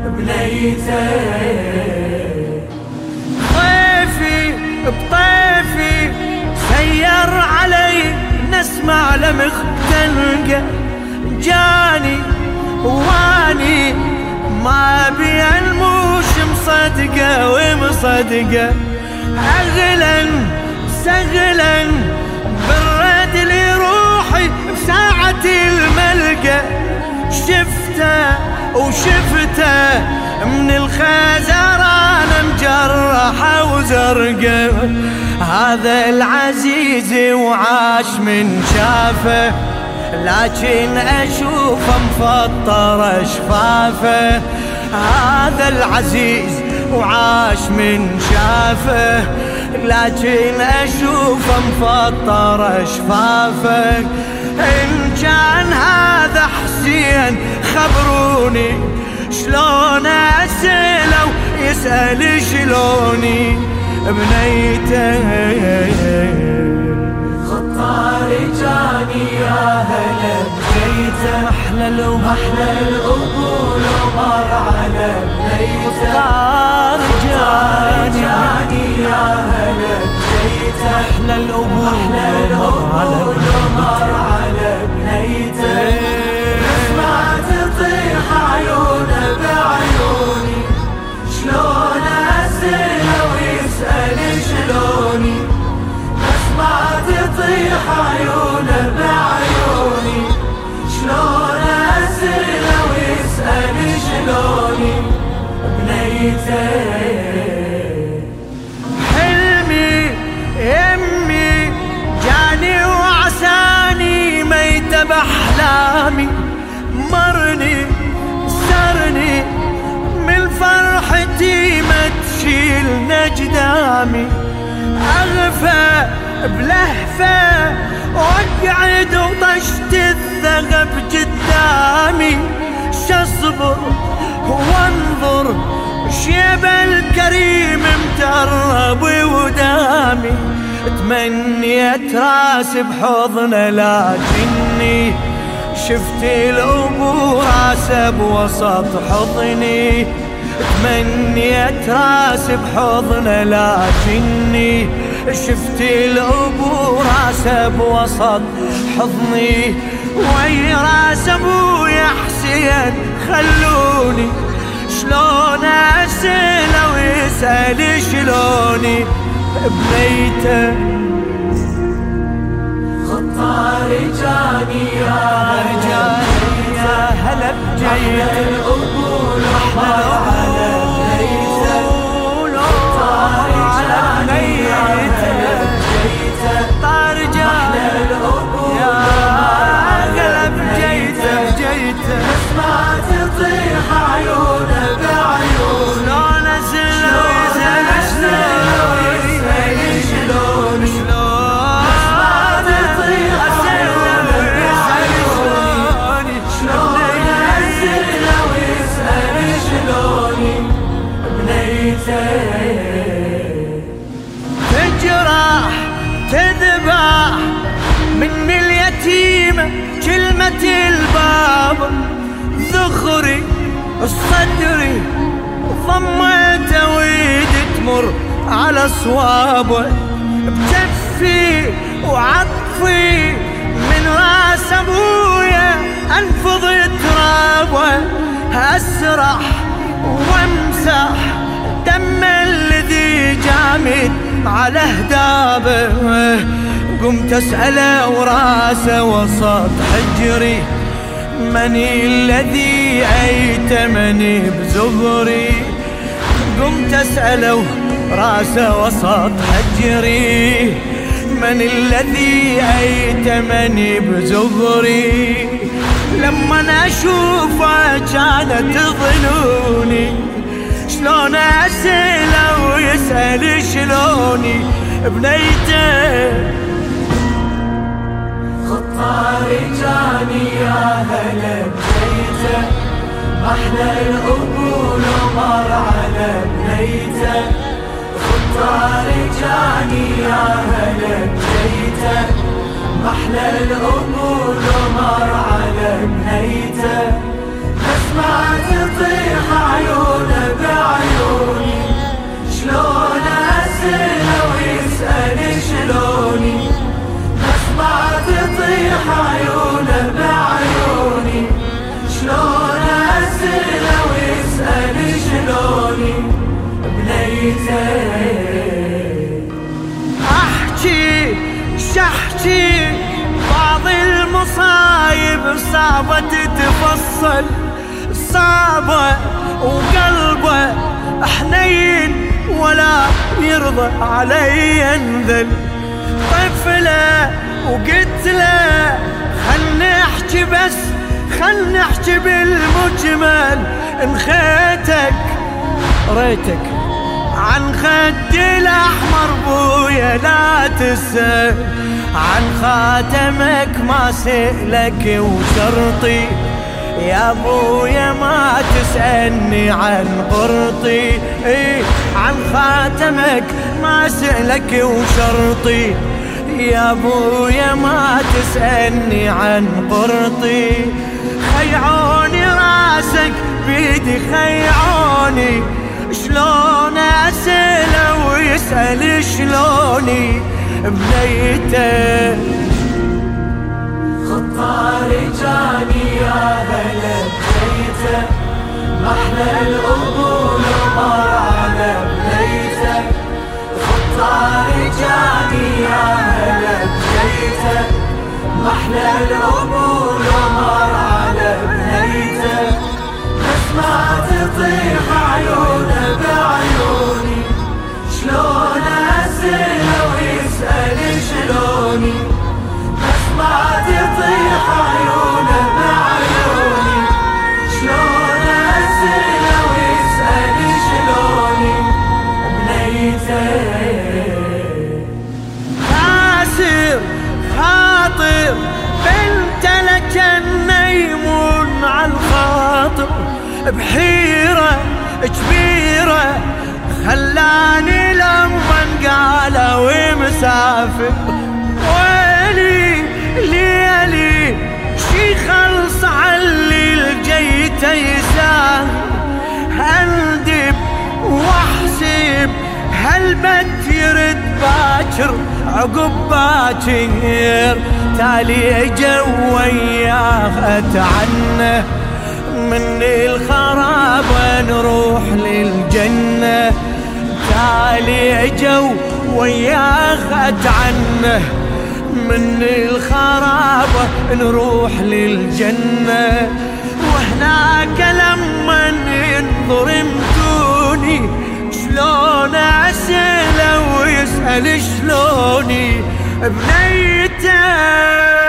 بنيته. طيفي بطيفي سير علي نسمع لمخ تلقى، جاني واني ما بي الموش مصدقه ومصدقه. اغلا سغلا برد لي روحي بساعة الملقى، شفته وشفته من الخزران مجرحة وزرقة. هذا العزيز وعاش من شافه، لكن اشوفه مفطر شفافه. هذا العزيز وعاش من شافه، لكن اشوفه مفطر شفافه. ان كان هذا حسين خبروني، شلون اسأله ويسأل شلوني بنيته. خطاري جاني يا هلا بنيته، احلى القبول ومر على بنيته. خطاري جاني يا هلا بنيته، احلى القبول ومر على بنيته. اسمع تطيح عيونه بعيوني، شلون اسأله ويسأل شلوني. اسمع تطيح عيونه بعيوني، شلون اسأله ويسأل شلوني بنيته. حلمي يمي جاني وعساني ميت بأحلامي، مرني سرني من فرحتي ما تشيل نجدامي. أغفى بلهفة واقعد وطشت الثغب قدامي، شصبر وانظر شيب الكريم مترب ودامي. تمنيت راس بحضنه لكني شفت الأبو راسه بوسط حضني. تمنيت راس بحضنه لكني شفت الأبو راسه بوسط حضني. وي راس ابويا حسين خلوني، شلون اسأله ويسأل شلوني بنيته. خطاري جاني يا هلا بجيته، القبول ومر على بنيته. خطاري جاني يا هلا بنيته، طار جاني هلا بجيته. اسمع تطيح عيونه بعيوني، شلون اسأله ويسأل شلوني. شلون تطيح عيونه بعيوني، شلون اسأله ويسأل شلوني بنيته. تجرح تذبح من اليتيمة كلمة البابا، ذخري صدري ضمته ويد تمر على صوابه. بجفي وعطفي من راس ابويا انفض ترابه. اسرح وامسح دم الذي جامد على هدابه. قمت اسأله وراسه وسط حجري، من الذي ايتمني بزهري. قمت اسأله وراسه وسط حجري، من الذي ايتمني بزهري. لما اشوفه كانت ظنوني، شلون اسأله ويسأل شلوني بنيته. خطاري جاني يا هلا بنيته، محلى القبول ومر على بنيته. خطاري جاني يا هلا بنيته، محلى القبول ومر على بنيته. ما تطيح عيونه بعيوني، شلون اسأله ويسأل شلوني، بس ما تطيح عيونه بعيوني، شلون اسأله ويسأل شلوني بنيته. احكي شحكي بعض المصايب صعبة تتفصل، صعبة وقلبه حنين ولا يرضى علي انذل. طفله وقلت له خلني احكي بس خلني احكي بالمجمل، انخيتك ريتك عن خدي الاحمر بويا لا تسأل، عن خاتمك ما سألك وشرطي يا ابويا ما تسألني عن قرطي، عن خاتمك ما سألك وشرطي يا ابويا ما تسألني عن قرطي. خيعوني راسك بيدي خيعوني، شلون اسأله ويسأل شلوني بنيته. خطاري جاني يا هلا بنيته، محلى القبول ومر على بنيته. خطاري جاني يا هلا بنيته، محلى القبول ومر على بنيته، بس ما تطيح عيونه بعيوني، شلون اسأله ويسأل شلوني، بس ما تطيح عيونه بعيوني، شلون اسأله ويسأل شلوني بنيته. كاسر خاطر بنت لجنة يمون عالخاطر، بحيرة كبيرة خلاني لما قال ومسافر. ويلي ليلي شي خلص علي الجيته يسافر، اندب واحسب هالبت يرد باكر عقب باكر، تالي اجا وياه اتعنه من الخراب نروح للجنة، تالي اجوا وياه اتعنه من الخراب نروح للجنة. وهناك لما ينظر مدوني شلون اسأله ويسأل شلوني بنيته.